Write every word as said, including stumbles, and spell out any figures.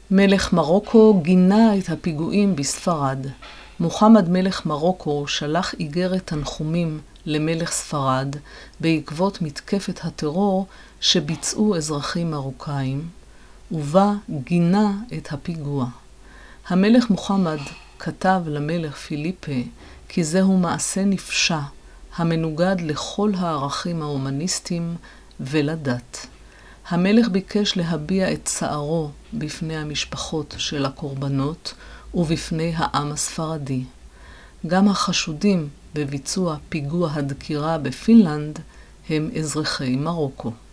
מלך מרוקו גינה את הפיגועים בספרד. מוחמד מלך מרוקו שלח איגרת תנחומים למלך ספרד בעקבות מתקפת הטרור שביצעו אזרחים מרוקאים, ובה גינה את הפיגוע. המלך מוחמד כתב למלך פיליפה כי זהו מעשה נפשע המנוגד לכל הערכים ההומניסטיים ולדת. המלך ביקש להביע את צערו בפני המשפחות של הקורבנות ובפני העם הספרדי. גם החשודים בביצוע פיגוע הדקירה בפינלנד הם אזרחי מרוקו.